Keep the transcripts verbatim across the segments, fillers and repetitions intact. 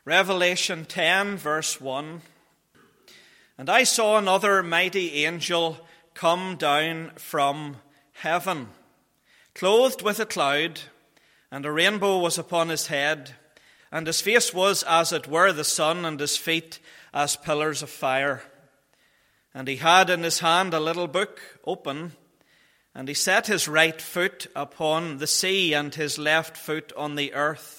Revelation ten, verse one. And I saw another mighty angel come down from heaven, clothed with a cloud, and a rainbow was upon his head, and his face was as it were the sun, and his feet as pillars of fire. And he had in his hand a little book open, and he set his right foot upon the sea, and his left foot on the earth,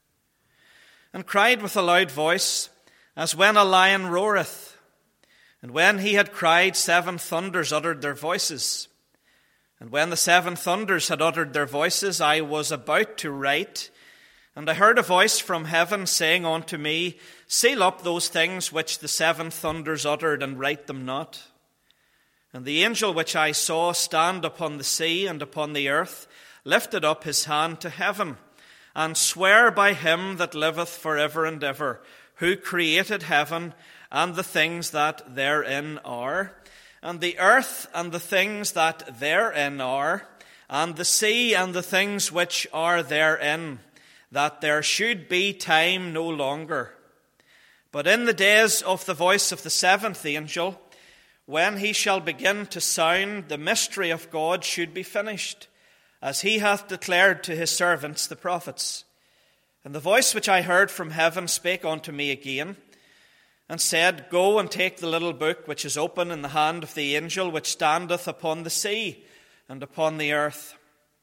and cried with a loud voice, as when a lion roareth. And when he had cried, seven thunders uttered their voices. And when the seven thunders had uttered their voices, I was about to write, and I heard a voice from heaven saying unto me, Seal up those things which the seven thunders uttered, and write them not. And the angel which I saw stand upon the sea and upon the earth lifted up his hand to heaven, and sware by him that liveth for ever and ever, who created heaven and the things that therein are, and the earth and the things that therein are, and the sea and the things which are therein, that there should be time no longer. But in the days of the voice of the seventh angel, when he shall begin to sound, the mystery of God should be finished, as he hath declared to his servants the prophets. And the voice which I heard from heaven spake unto me again, and said, Go and take the little book which is open in the hand of the angel which standeth upon the sea and upon the earth.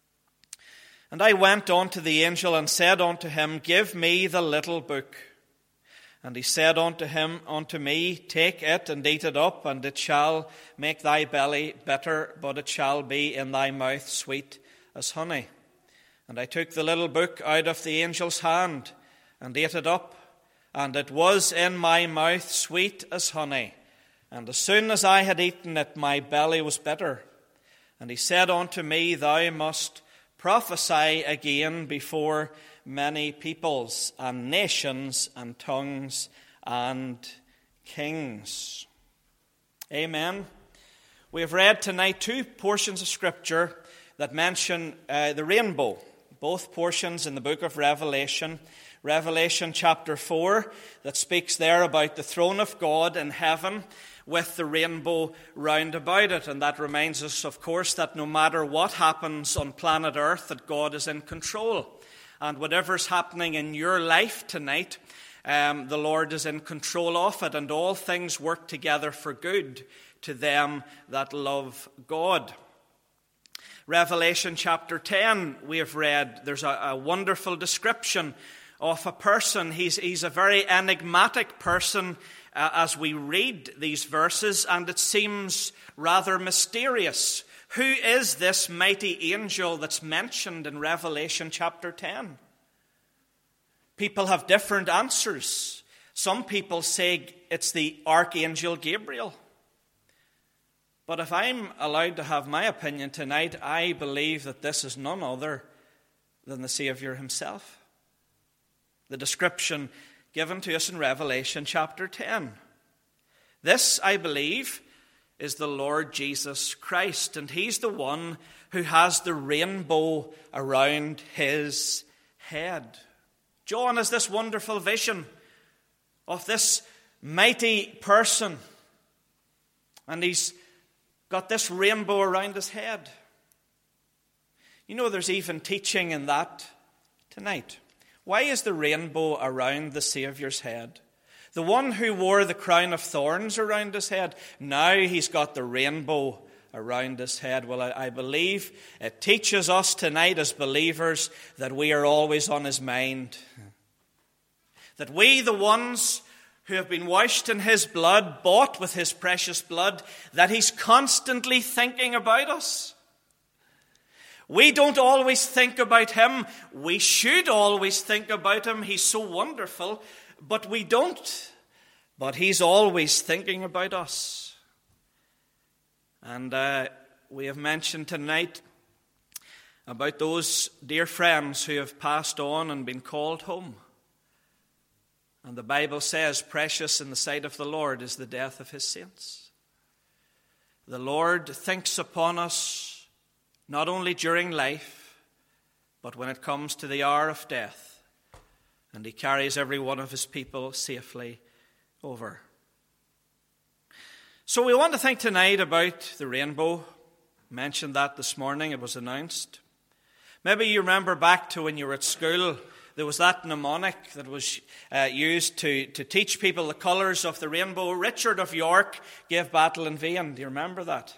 And I went unto the angel and said unto him, Give me the little book. And he said unto him, unto me, Take it and eat it up, and it shall make thy belly bitter, but it shall be in thy mouth sweet as honey. And I took the little book out of the angel's hand, and ate it up, and it was in my mouth sweet as honey. And as soon as I had eaten it, my belly was bitter. And he said unto me, Thou must prophesy again before many peoples, and nations, and tongues, and kings. Amen. We have read tonight two portions of Scripture that mention uh, the rainbow, both portions in the book of Revelation. Revelation chapter four, that speaks there about the throne of God in heaven with the rainbow round about it. And that reminds us, of course, that no matter what happens on planet Earth, that God is in control. And whatever's happening in your life tonight, um, the Lord is in control of it, and all things work together for good to them that love God. Revelation chapter ten, we have read, there's a, a wonderful description of a person. He's, he's a very enigmatic person uh, as we read these verses, and it seems rather mysterious. Who is this mighty angel that's mentioned in Revelation chapter ten? People have different answers. Some people say it's the Archangel Gabriel. But if I'm allowed to have my opinion tonight, I believe that this is none other than the Savior himself. The description given to us in Revelation chapter ten. This, I believe, is the Lord Jesus Christ, and he's the one who has the rainbow around his head. John has this wonderful vision of this mighty person, and he's got this rainbow around his head. You know, there's even teaching in that tonight. Why is the rainbow around the Saviour's head? The one who wore the crown of thorns around his head, now he's got the rainbow around his head. Well, I, I believe it teaches us tonight as believers that we are always on his mind. That we, the ones who have been washed in his blood, bought with his precious blood, that he's constantly thinking about us. We don't always think about him. We should always think about him. He's so wonderful. But we don't. But he's always thinking about us. And uh, we have mentioned tonight about those dear friends who have passed on and been called home. And the Bible says, precious in the sight of the Lord is the death of his saints. The Lord thinks upon us not only during life, but when it comes to the hour of death. and he carries every one of his people safely over. So we want to think tonight about the rainbow. I mentioned that this morning, it was announced. Maybe you remember back to when you were at school, there was that mnemonic that was uh, used to, to teach people the colours of the rainbow. Richard of York gave battle in vain. Do you remember that?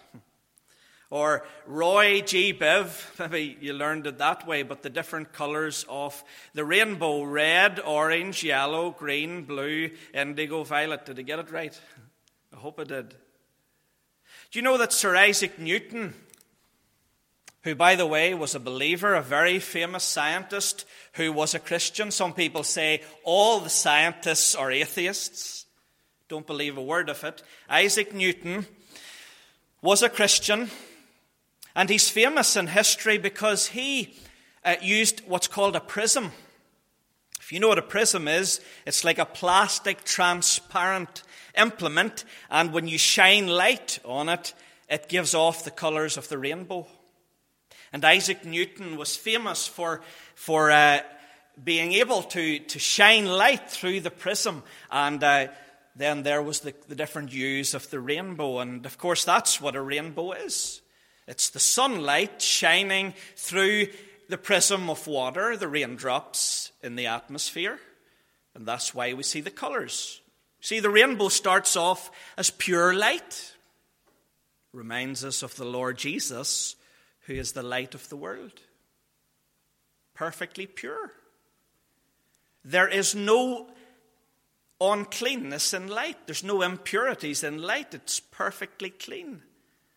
Or Roy G. Biv, maybe you learned it that way, but the different colours of the rainbow: red, orange, yellow, green, blue, indigo, violet. Did I get it right? I hope I did. Do you know that Sir Isaac Newton, who, by the way, was a believer, a very famous scientist who was a Christian? Some people say all the scientists are atheists. Don't believe a word of it. Isaac Newton was a Christian. And he's famous in history because he uh, used what's called a prism. If you know what a prism is, it's like a plastic transparent implement, and when you shine light on it, it gives off the colours of the rainbow. And Isaac Newton was famous for, for uh, being able to, to shine light through the prism, and uh, then there was the, the different hues of the rainbow. And of course, that's what a rainbow is. It's the sunlight shining through the prism of water, the raindrops in the atmosphere. And that's why we see the colours. See, the rainbow starts off as pure light. Reminds us of the Lord Jesus, who is the light of the world. Perfectly pure. There is no uncleanness in light. There's no impurities in light. It's perfectly clean.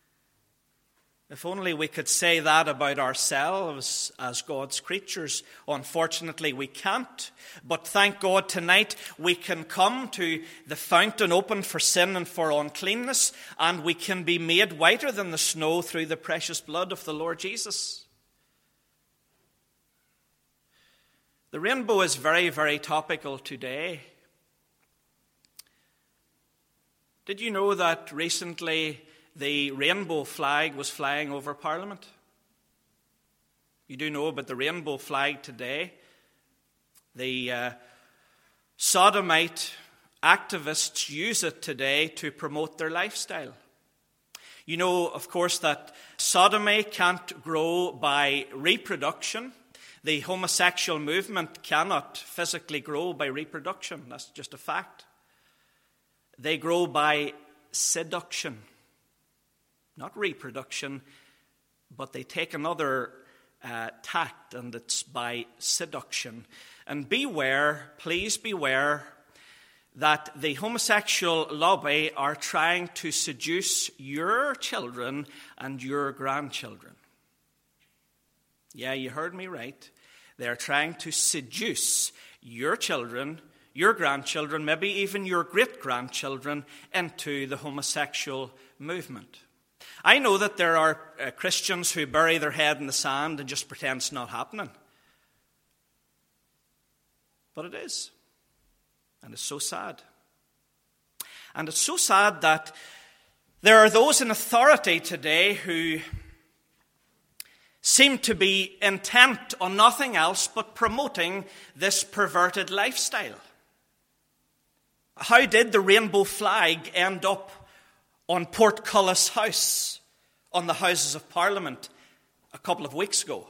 If only we could say that about ourselves as God's creatures. Unfortunately, we can't. But thank God tonight we can come to the fountain opened for sin and for uncleanness, and we can be made whiter than the snow through the precious blood of the Lord Jesus. The rainbow is very, very topical today. Did you know that recently the rainbow flag was flying over Parliament? You do know about the rainbow flag today. The uh, sodomite activists use it today to promote their lifestyle. You know, of course, that sodomy can't grow by reproduction. The homosexual movement cannot physically grow by reproduction. That's just a fact. They grow by seduction. Not reproduction, but they take another uh, tact, and it's by seduction. And beware, please beware, that the homosexual lobby are trying to seduce your children and your grandchildren. Yeah, you heard me right. They're trying to seduce your children, your grandchildren, maybe even your great-grandchildren into the homosexual movement. I know that there are uh, Christians who bury their head in the sand and just pretend it's not happening. But it is. And it's so sad. And it's so sad that there are those in authority today who seem to be intent on nothing else but promoting this perverted lifestyle. How did the rainbow flag end up on Portcullis House, on the Houses of Parliament, a couple of weeks ago?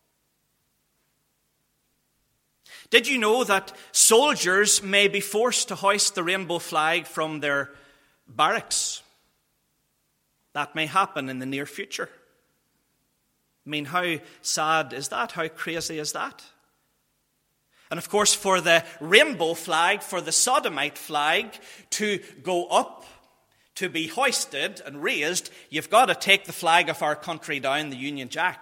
Did you know that soldiers may be forced to hoist the rainbow flag from their barracks? That may happen in the near future. I mean, how sad is that? How crazy is that? And of course, for the rainbow flag, for the sodomite flag to go up, to be hoisted and raised, you've got to take the flag of our country down, the Union Jack.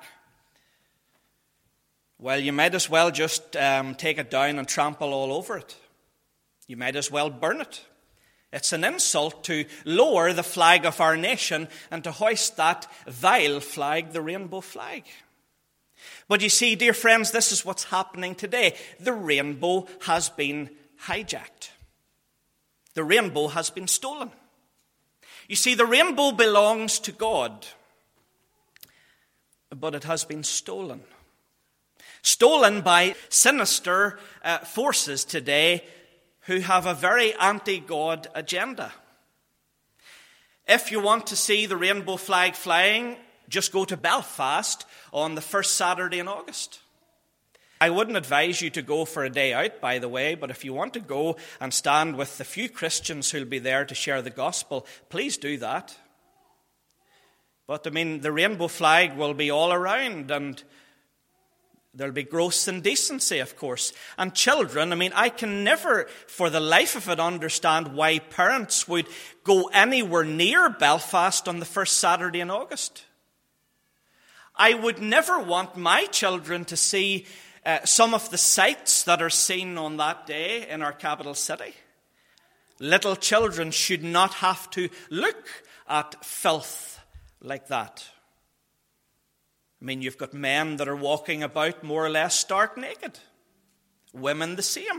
Well, you might as well just um, take it down and trample all over it. You might as well burn it. It's an insult to lower the flag of our nation and to hoist that vile flag, the rainbow flag. But you see, dear friends, this is what's happening today. The rainbow has been hijacked. The rainbow has been stolen. You see, the rainbow belongs to God, but it has been stolen. stolen by sinister uh, forces today who have a very anti-God agenda. If you want to see the rainbow flag flying, just go to Belfast on the first Saturday in August. I wouldn't advise you to go for a day out, by the way, but if you want to go and stand with the few Christians who'll be there to share the gospel, please do that. But, I mean, the rainbow flag will be all around, and there'll be gross indecency, of course. And children, I mean, I can never, for the life of it, understand why parents would go anywhere near Belfast on the first Saturday in August. I would never want my children to see uh, some of the sights that are seen on that day in our capital city. Little children should not have to look at filth like that. I mean, you've got men that are walking about more or less stark naked. Women the same.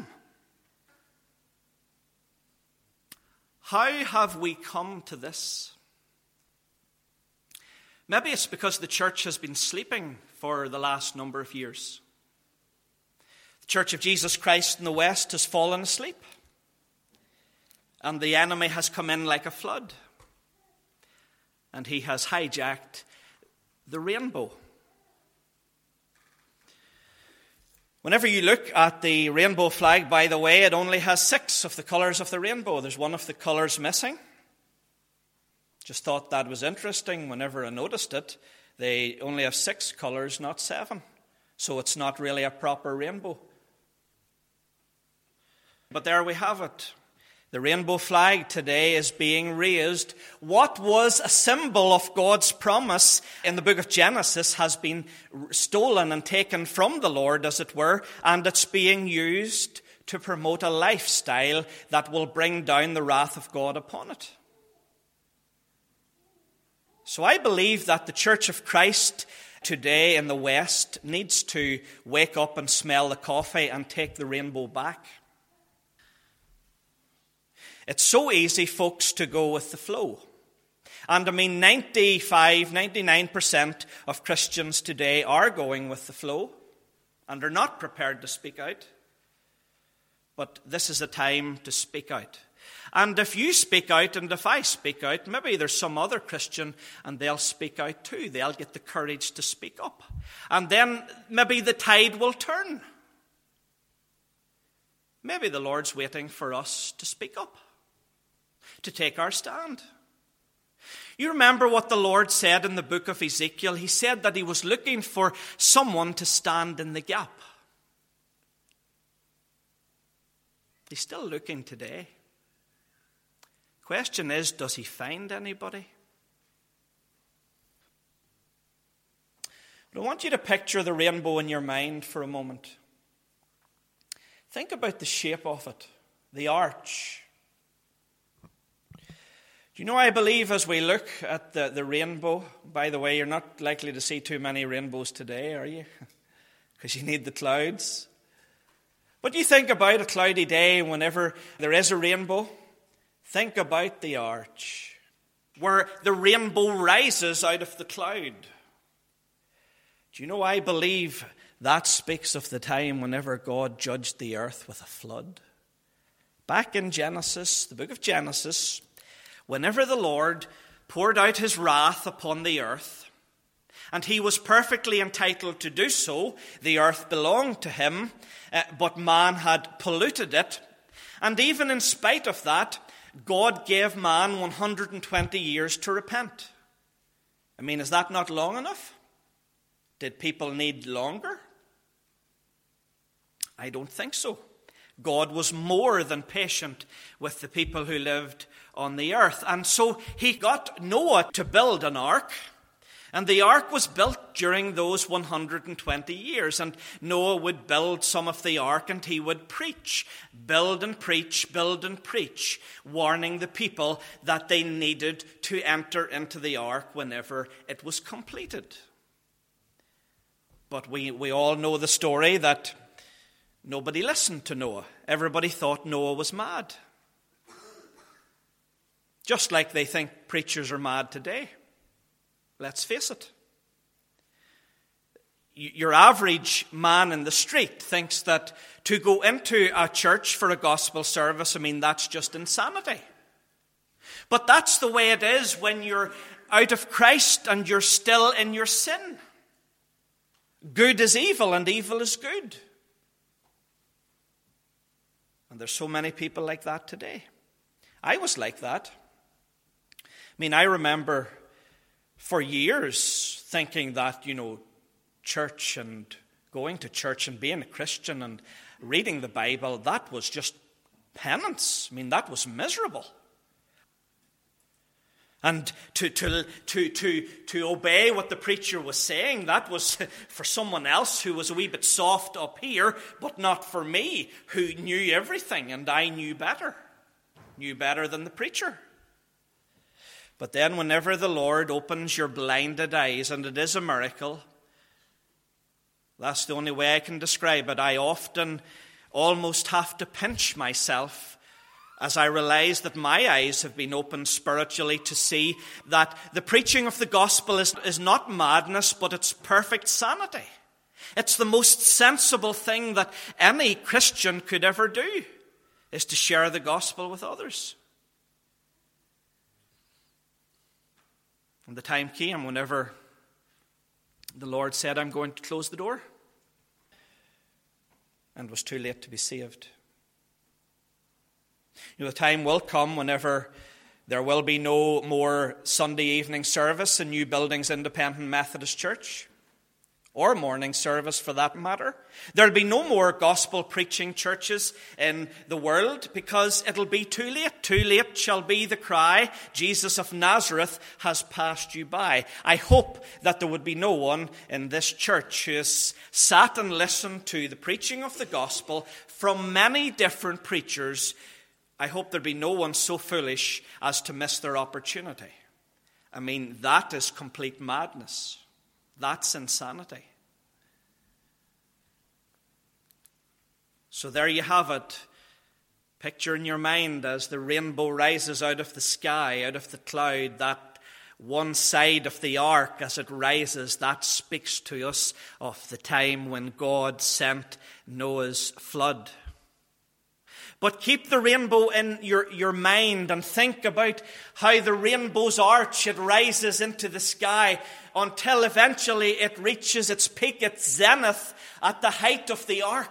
How have we come to this? Maybe it's because the church has been sleeping for the last number of years. The Church of Jesus Christ in the West has fallen asleep. And the enemy has come in like a flood. And he has hijacked the rainbow. Whenever you look at the rainbow flag, by the way, it only has six of the colours of the rainbow. There's one of the colours missing. Just thought that was interesting whenever I noticed it. They only have six colours, not seven. So it's not really a proper rainbow. But there we have it. The rainbow flag today is being raised. What was a symbol of God's promise in the book of Genesis has been stolen and taken from the Lord, as it were, and it's being used to promote a lifestyle that will bring down the wrath of God upon it. So I believe that the Church of Christ today in the West needs to wake up and smell the coffee and take the rainbow back. It's so easy, folks, to go with the flow. And I mean, ninety-five, ninety-nine percent of Christians today are going with the flow and are not prepared to speak out. But this is a time to speak out. And if you speak out and if I speak out, maybe there's some other Christian and they'll speak out too. They'll get the courage to speak up. And then maybe the tide will turn. Maybe the Lord's waiting for us to speak up, to take our stand. You remember what the Lord said in the book of Ezekiel? He said that he was looking for someone to stand in the gap. He's still looking today. Question is, does he find anybody? But I want you to picture the rainbow in your mind for a moment. Think about the shape of it, the arch. Do you know, I believe as we look at the, the rainbow, by the way, you're not likely to see too many rainbows today, are you? Because you need the clouds. But you think about a cloudy day whenever there is a rainbow. Think about the arch, where the rainbow rises out of the cloud. Do you know, I believe that speaks of the time whenever God judged the earth with a flood. Back in Genesis, the book of Genesis, whenever the Lord poured out his wrath upon the earth, and he was perfectly entitled to do so, the earth belonged to him, uh, but man had polluted it. And even in spite of that, God gave man one hundred twenty years to repent. I mean, is that not long enough? Did people need longer? I don't think so. God was more than patient with the people who lived on the earth. And so he got Noah to build an ark. And the ark was built during those one hundred twenty years. And Noah would build some of the ark and he would preach. Build and preach, build and preach, warning the people that they needed to enter into the ark whenever it was completed. But we, we all know the story that nobody listened to Noah. Everybody thought Noah was mad. Just like they think preachers are mad today. Let's face it. your average man in the street thinks that to go into a church for a gospel service, I mean, that's just insanity. But that's the way it is when you're out of Christ and you're still in your sin. Good is evil and evil is good. And there's so many people like that today. I was like that. I mean, I remember for years thinking that, you know, church and going to church and being a Christian and reading the Bible, that was just penance. I mean, that was miserable. And to, to, to, to, to obey what the preacher was saying, that was for someone else who was a wee bit soft up here, but not for me, who knew everything, and I knew better. Knew better than the preacher. But then whenever the Lord opens your blinded eyes, and it is a miracle, that's the only way I can describe it, I often almost have to pinch myself as I realize that my eyes have been opened spiritually to see that the preaching of the gospel is, is not madness, but it's perfect sanity. It's the most sensible thing that any Christian could ever do, is to share the gospel with others. And the time came whenever the Lord said, I'm going to close the door, and it was too late to be saved. You know, the time will come whenever there will be no more Sunday evening service in New Buildings Independent Methodist Church, or morning service for that matter. There'll be no more gospel preaching churches in the world because it'll be too late. Too late shall be the cry, Jesus of Nazareth has passed you by. I hope that there would be no one in this church who has sat and listened to the preaching of the gospel from many different preachers. I hope there be no one so foolish as to miss their opportunity. I mean, that is complete madness. That's insanity. So there you have it. Picture in your mind as the rainbow rises out of the sky, out of the cloud, that one side of the ark as it rises, that speaks to us of the time when God sent Noah's flood. But keep the rainbow in your, your mind and think about how the rainbow's arch, it rises into the sky until eventually it reaches its peak, its zenith at the height of the ark.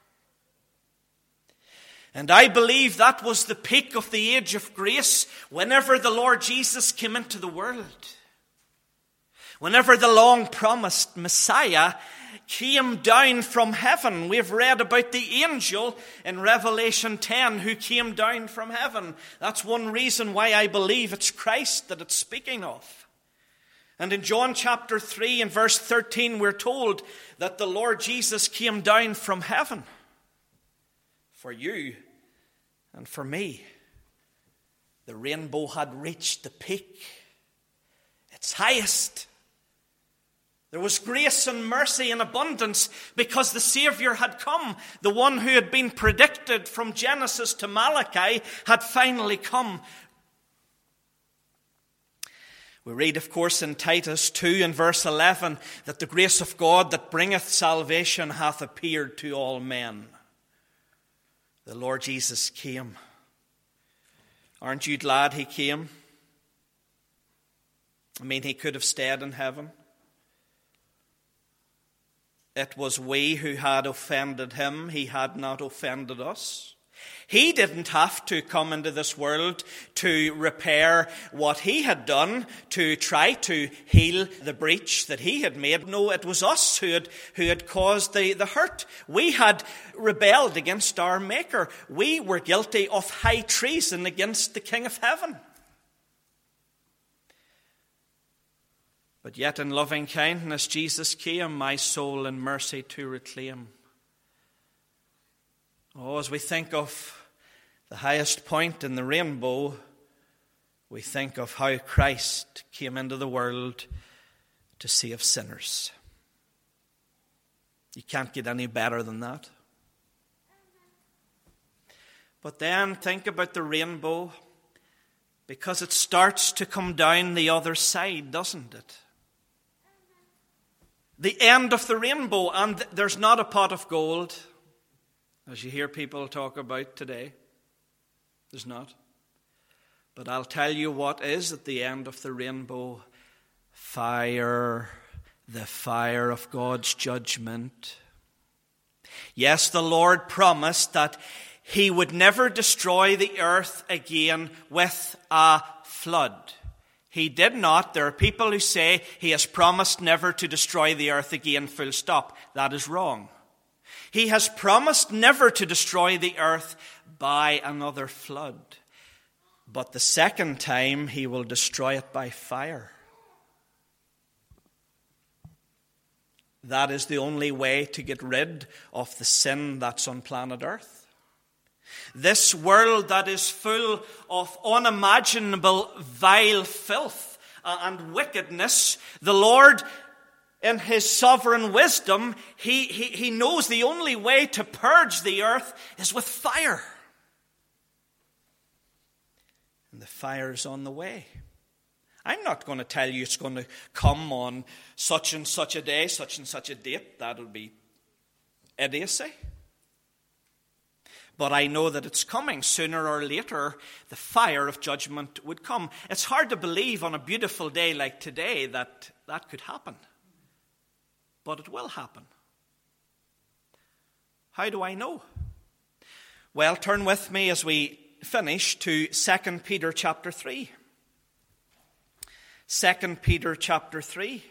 And I believe that was the peak of the age of grace whenever the Lord Jesus came into the world. Whenever the long-promised Messiah came down from heaven. We've read about the angel in Revelation ten who came down from heaven. That's one reason why I believe it's Christ that it's speaking of. And in John chapter three and verse thirteen, we're told that the Lord Jesus came down from heaven for you and for me. The rainbow had reached the peak, its highest. There was grace and mercy in abundance because the Savior had come. The one who had been predicted from Genesis to Malachi had finally come. We read, of course, in Titus two and verse eleven that the grace of God that bringeth salvation hath appeared to all men. The Lord Jesus came. Aren't you glad he came? I mean, he could have stayed in heaven. It was we who had offended him. He had not offended us. He didn't have to come into this world to repair what he had done, to try to heal the breach that he had made. No, it was us who had, who had caused the, the hurt. We had rebelled against our Maker. We were guilty of high treason against the King of Heaven. But yet in loving kindness Jesus came, my soul in mercy to reclaim. Oh, as we think of the highest point in the rainbow, we think of how Christ came into the world to save sinners. You can't get any better than that. But then think about the rainbow, because it starts to come down the other side, doesn't it? the end of the rainbow, and there's not a pot of gold, as you hear people talk about today. There's not. But I'll tell you what is at the end of the rainbow: fire, the fire of God's judgment. Yes, the Lord promised that he would never destroy the earth again with a flood. He did not. There are people who say he has promised never to destroy the earth again, full stop. That is wrong. He has promised never to destroy the earth by another flood. But the second time he will destroy it by fire. That is the only way to get rid of the sin that's on planet Earth. This world that is full of unimaginable vile filth and wickedness, the Lord, in his sovereign wisdom, he, he, he knows the only way to purge the earth is with fire. And the fire's on the way. I'm not going to tell you it's going to come on such and such a day, such and such a date. That'll be idiocy. But I know that it's coming. Sooner or later, the fire of judgment would come. It's hard to believe on a beautiful day like today that that could happen. But it will happen. How do I know? Well, turn with me as we finish to Second Peter chapter three. Second Peter chapter three.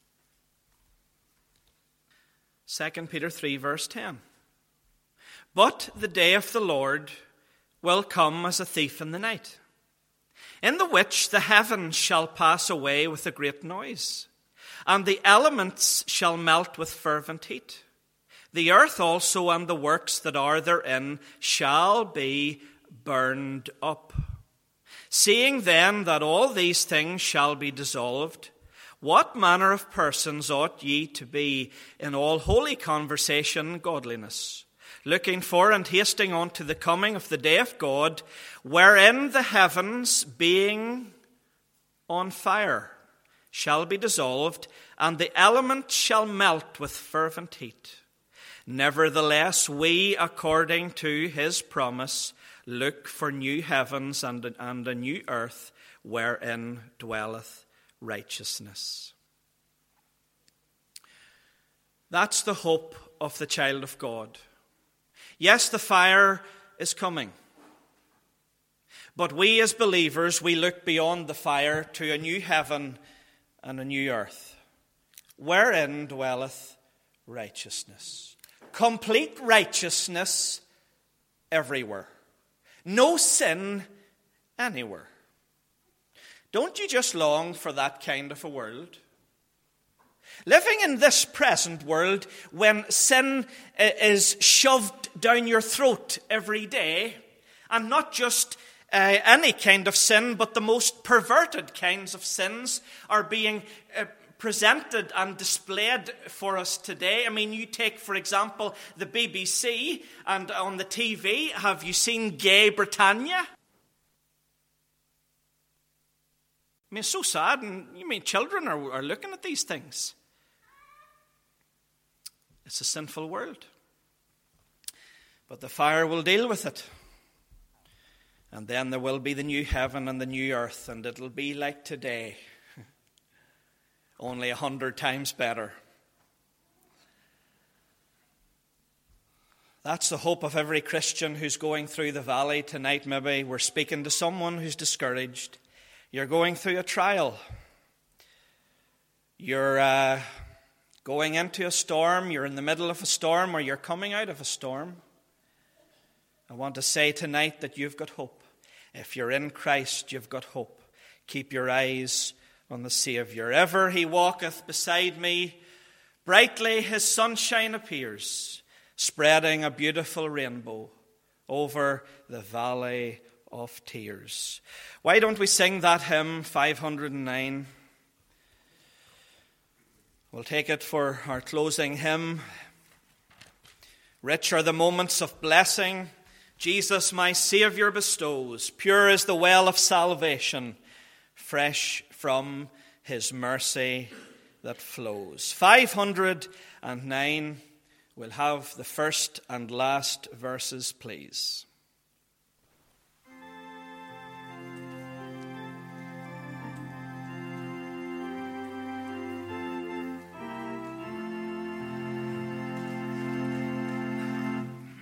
Second Peter three verse ten. But the day of the Lord will come as a thief in the night, in the which the heavens shall pass away with a great noise, and the elements shall melt with fervent heat. The earth also and the works that are therein shall be burned up. Seeing then that all these things shall be dissolved, what manner of persons ought ye to be in all holy conversation and godliness, looking for and hasting unto the coming of the day of God, wherein the heavens, being on fire, shall be dissolved, and the elements shall melt with fervent heat. Nevertheless, we, according to his promise, look for new heavens and a, and a new earth, wherein dwelleth righteousness. That's the hope of the child of God. Yes, the fire is coming. But we as believers, we look beyond the fire to a new heaven and a new earth, wherein dwelleth righteousness. Complete righteousness everywhere. No sin anywhere. Don't you just long for that kind of a world? Living in this present world, when sin is shoved down your throat every day, and not just uh, any kind of sin, but the most perverted kinds of sins are being uh, presented and displayed for us today. I mean, you take, for example, the B B C, and on the T V, have you seen Gay Britannia? I mean, it's so sad, and you mean children are, are looking at these things. It's a sinful world. But the fire will deal with it. And then there will be the new heaven and the new earth, and it'll be like today, only a hundred times better. That's the hope of every Christian who's going through the valley tonight. Maybe we're speaking to someone who's discouraged. You're going through a trial. You're uh, going into a storm. You're in the middle of a storm, or you're coming out of a storm. I want to say tonight that you've got hope. If you're in Christ, you've got hope. Keep your eyes on the Savior. Ever he walketh beside me, brightly his sunshine appears, spreading a beautiful rainbow over the valley of tears. Why don't we sing that hymn, five hundred nine? We'll take it for our closing hymn. Rich are the moments of blessing Jesus my Saviour bestows. Pure is the well of salvation, fresh from his mercy that flows. five hundred nine will have the first and last verses, please.